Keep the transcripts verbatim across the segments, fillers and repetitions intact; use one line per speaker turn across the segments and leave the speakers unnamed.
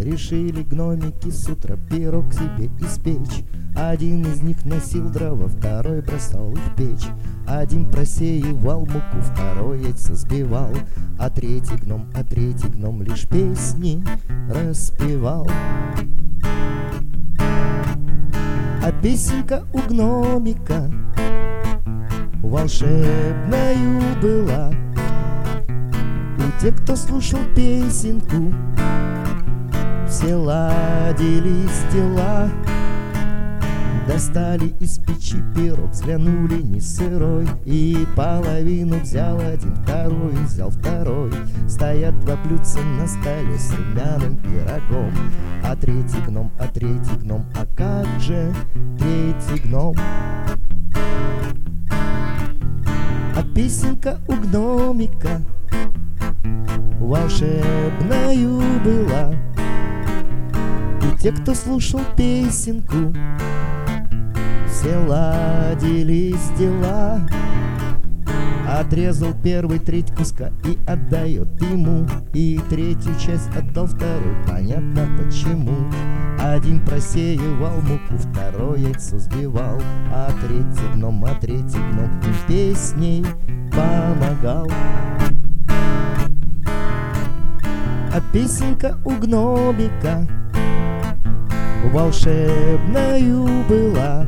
решили гномики с утра пирог себе испечь. Один из них носил дрова, второй бросал их в печь. Один просеивал муку, второй яйца сбивал, а третий гном, а третий гном лишь песни распевал. А песенка у гномика волшебною была. И те, кто слушал песенку, все ладились дела. Достали из печи пирог, взглянули не сырой, и половину взял один, второй взял второй. Стоят два блюдца на столе с румяным пирогом. А третий гном, а третий гном, а как же третий гном? А песенка у гномика волшебною была. И те, кто слушал песенку, все ладились дела. Отрезал первый треть куска и отдает ему, и третью часть отдал второй, понятно почему. Один просеивал муку, второй яйцо сбивал, а третий гном, а третий гном им песней помогал. А песенка у гномика волшебною была.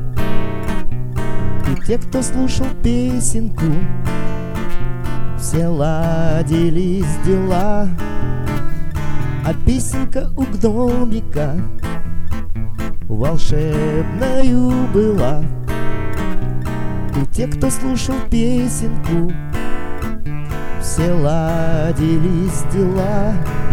И те, кто слушал песенку, все ладились дела. А песенка у гномика волшебною была. И те, кто слушал песенку, все ладились дела.